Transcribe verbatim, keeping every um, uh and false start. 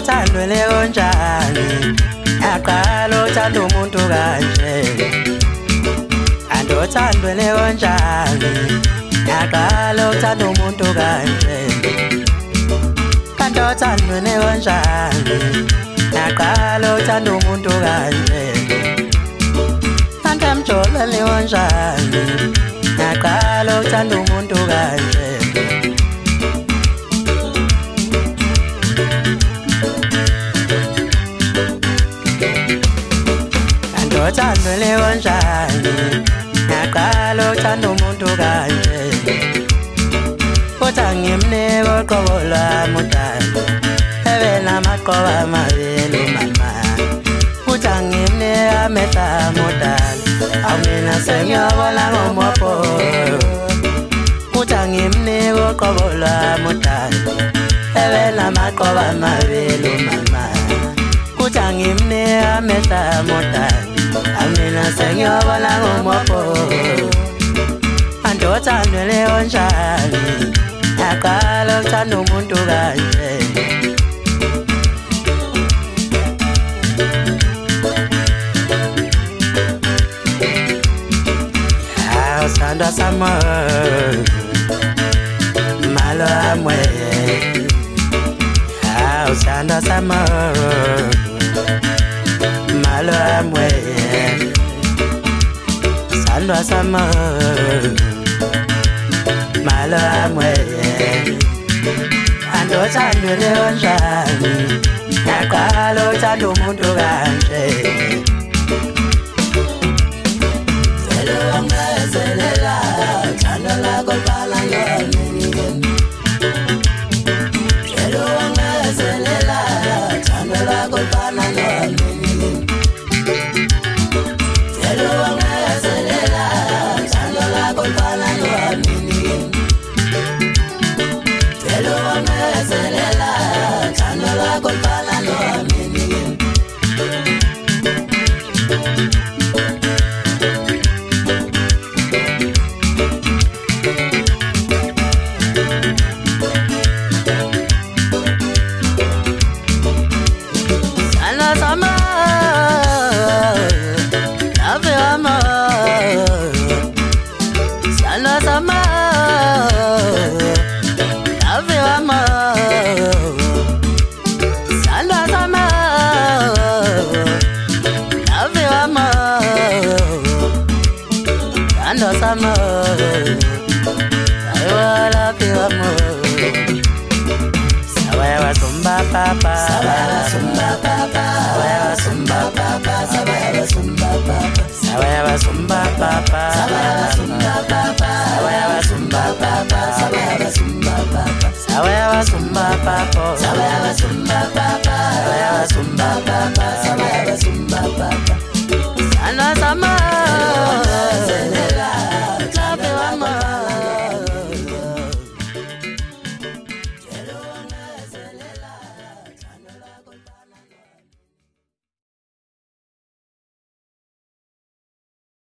andothandwele konjani aqala uthanda umuntu kanje andothandwele konjani aqala uthanda umuntu kanje andothandwele konjani aqala uthanda umuntu kanje andamjolele konjani aqala uthanda umuntu kanje andothandwele konjani aqala uthanda umuntu kanje uthi ngimnike uqobo lwami udala ebenamaqobo amabili umama uthi ngimnike amehlo ami udala awumina sengiyobona ngomopho uthi ngimnike uqobo lwami udala ebenamaqobo amabili umama uthi ngimnike amehlo ami udala awumina sengiyobona ngomopho andothandwele konjani aqala uthanda umuntu kanje hawu sandwa sama malo amwe hawu sandwa sama malo amwe sandwa sama malo amwe andothandwele konjani aqala uthanda umuntu kanje Zelo wangezelela thanda lakho bhala ngani Zelo wangezelela thanda lakho bhala ngani Zelo wangezelela thanda lakho bhala ngani Zelo wangezelela thanda lakho bhala ngani Sama, I wanna feel more. Sawa sumba papa, sawa sumba papa, sawa sumba papa, sawa sumba papa, sawa sumba papa, sawa sumba papa, sawa sumba papa, sawa sumba papa, sawa sumba papa.